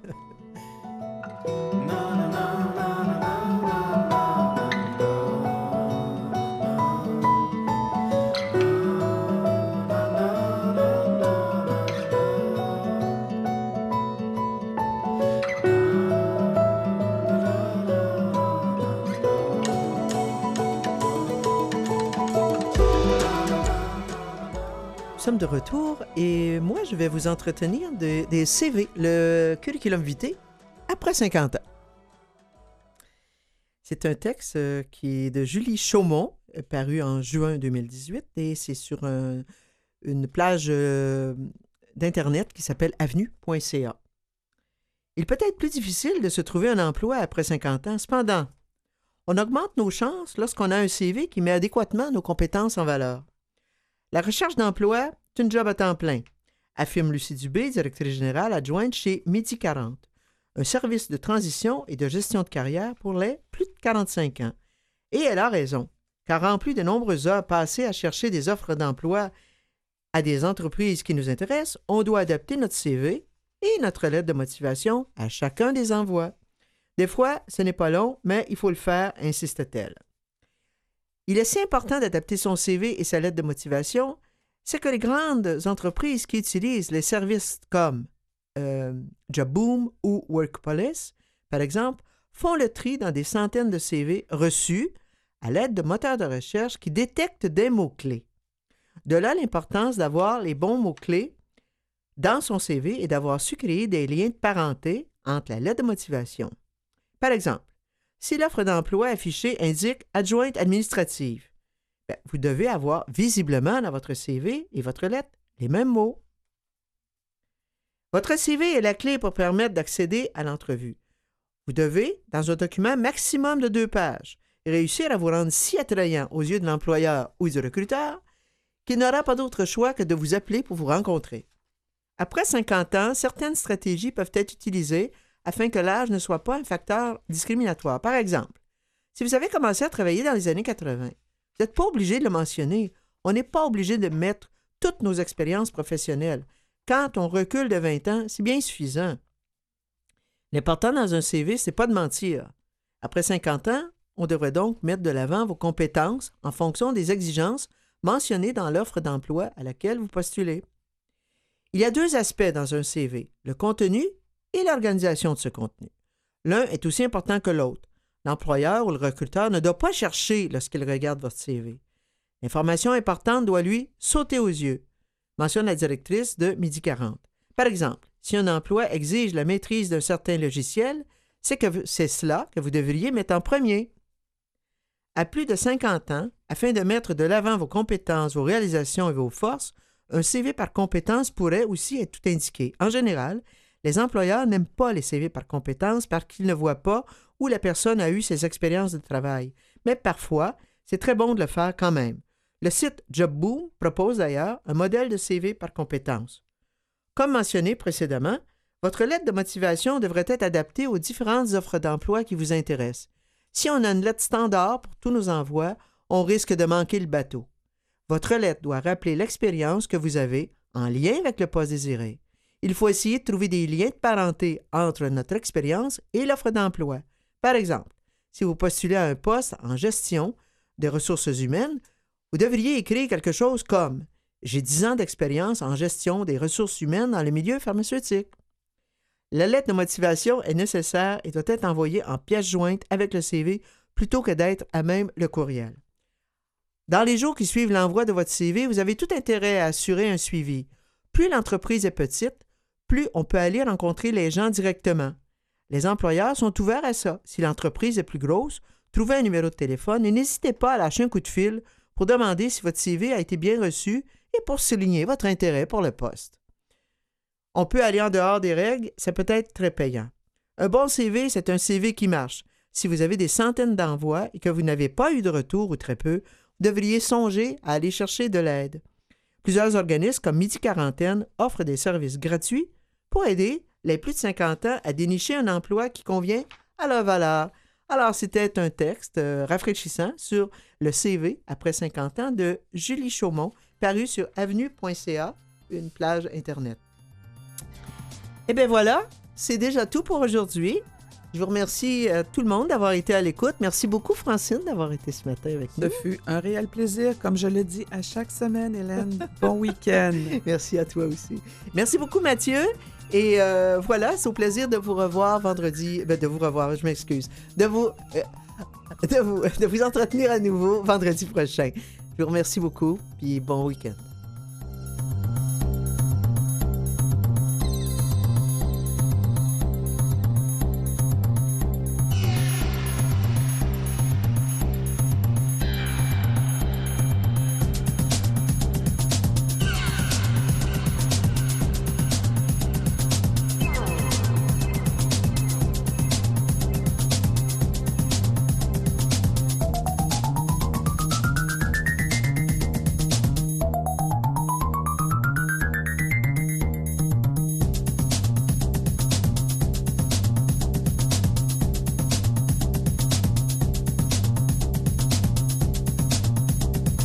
[SPEAKER 1] Nous sommes de retour et moi, je vais vous entretenir des CV, le curriculum vitae, après 50 ans. C'est un texte qui est de Julie Chaumont, paru en juin 2018, et c'est sur une plage d'Internet qui s'appelle avenue.ca. Il peut être plus difficile de se trouver un emploi après 50 ans. Cependant, on augmente nos chances lorsqu'on a un CV qui met adéquatement nos compétences en valeur. La recherche d'emploi est une job à temps plein, affirme Lucie Dubé, directrice générale adjointe chez Midi 40, un service de transition et de gestion de carrière pour les plus de 45 ans. Et elle a raison, car en plus de nombreuses heures passées à chercher des offres d'emploi à des entreprises qui nous intéressent, on doit adapter notre CV et notre lettre de motivation à chacun des envois. Des fois, ce n'est pas long, mais il faut le faire, insiste-t-elle. Il est si important d'adapter son CV et sa lettre de motivation, c'est que les grandes entreprises qui utilisent les services comme Jobboom ou Workpolice, par exemple, font le tri dans des centaines de CV reçus à l'aide de moteurs de recherche qui détectent des mots-clés. De là l'importance d'avoir les bons mots-clés dans son CV et d'avoir su créer des liens de parenté entre la lettre de motivation. Par exemple, si l'offre d'emploi affichée indique « adjointe administrative », vous devez avoir visiblement dans votre CV et votre lettre les mêmes mots. Votre CV est la clé pour permettre d'accéder à l'entrevue. Vous devez, dans un document maximum de 2 pages, réussir à vous rendre si attrayant aux yeux de l'employeur ou du recruteur qu'il n'aura pas d'autre choix que de vous appeler pour vous rencontrer. Après 50 ans, certaines stratégies peuvent être utilisées afin que l'âge ne soit pas un facteur discriminatoire. Par exemple, si vous avez commencé à travailler dans les années 80, vous n'êtes pas obligé de le mentionner. On n'est pas obligé de mettre toutes nos expériences professionnelles. Quand on recule de 20 ans, c'est bien suffisant. L'important dans un CV, c'est pas de mentir. Après 50 ans, on devrait donc mettre de l'avant vos compétences en fonction des exigences mentionnées dans l'offre d'emploi à laquelle vous postulez. Il y a 2 aspects dans un CV, le contenu et l'organisation de ce contenu. L'un est aussi important que l'autre. L'employeur ou le recruteur ne doit pas chercher lorsqu'il regarde votre CV. L'information importante doit lui sauter aux yeux, mentionne la directrice de Midi 40. Par exemple, si un emploi exige la maîtrise d'un certain logiciel, c'est cela que vous devriez mettre en premier. À plus de 50 ans, afin de mettre de l'avant vos compétences, vos réalisations et vos forces, un CV par compétences pourrait aussi être tout indiqué. En général, les employeurs n'aiment pas les CV par compétences parce qu'ils ne voient pas où la personne a eu ses expériences de travail. Mais parfois, c'est très bon de le faire quand même. Le site JobBoom propose d'ailleurs un modèle de CV par compétences. Comme mentionné précédemment, votre lettre de motivation devrait être adaptée aux différentes offres d'emploi qui vous intéressent. Si on a une lettre standard pour tous nos envois, on risque de manquer le bateau. Votre lettre doit rappeler l'expérience que vous avez en lien avec le poste désiré. Il faut essayer de trouver des liens de parenté entre notre expérience et l'offre d'emploi. Par exemple, si vous postulez à un poste en gestion des ressources humaines, vous devriez écrire quelque chose comme « J'ai 10 ans d'expérience en gestion des ressources humaines dans le milieu pharmaceutique ». La lettre de motivation est nécessaire et doit être envoyée en pièce jointe avec le CV plutôt que d'être à même le courriel. Dans les jours qui suivent l'envoi de votre CV, vous avez tout intérêt à assurer un suivi. Plus l'entreprise est petite, plus on peut aller rencontrer les gens directement. Les employeurs sont ouverts à ça. Si l'entreprise est plus grosse, trouvez un numéro de téléphone et n'hésitez pas à lâcher un coup de fil pour demander si votre CV a été bien reçu et pour souligner votre intérêt pour le poste. On peut aller en dehors des règles, ça peut être très payant. Un bon CV, c'est un CV qui marche. Si vous avez des centaines d'envois et que vous n'avez pas eu de retour ou très peu, vous devriez songer à aller chercher de l'aide. Plusieurs organismes comme Midi Quarantaine offrent des services gratuits pour aider les plus de 50 ans à dénicher un emploi qui convient à leur valeur. Alors, c'était un texte rafraîchissant sur le CV après 50 ans de Julie Chaumont, paru sur avenue.ca, une plage Internet. Eh bien voilà, c'est déjà tout pour aujourd'hui. Je vous remercie tout le monde d'avoir été à l'écoute. Merci beaucoup, Francine, d'avoir été ce matin avec nous.
[SPEAKER 2] Ce fut un réel plaisir, comme je le dis à chaque semaine, Hélène. Bon week-end.
[SPEAKER 1] Merci à toi aussi. Merci beaucoup, Mathieu. Et voilà, c'est au plaisir de vous revoir vendredi. De vous revoir, je m'excuse. De vous entretenir à nouveau vendredi prochain. Je vous remercie beaucoup, puis bon week-end.